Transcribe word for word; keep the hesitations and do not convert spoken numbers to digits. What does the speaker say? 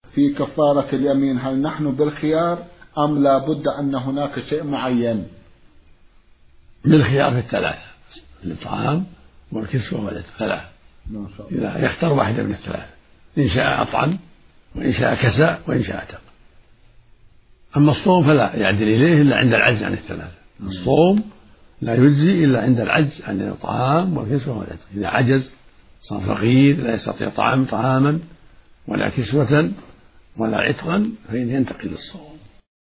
في كفارة اليمين هل نحن بالخيار أم لا بد أن هناك شيء معين؟ بالخيار في الثلاثة، الإطعام والكسوة والعتق ثلاثة، إذا يختار واحدة من الثلاثة، إن شاء أطعم وإن شاء كسى وإن شاء عتق. أما الصوم فلا يعدل إليه إلا عند العجز عن الثلاثة، الصوم لا يجزي إلا عند العجز عن الإطعام والكسوة والعتق، إذا عجز صار فقير لا يستطيع طعام طعاما ولا كسوة ولا عتقا فإنه ينتقل للصوم.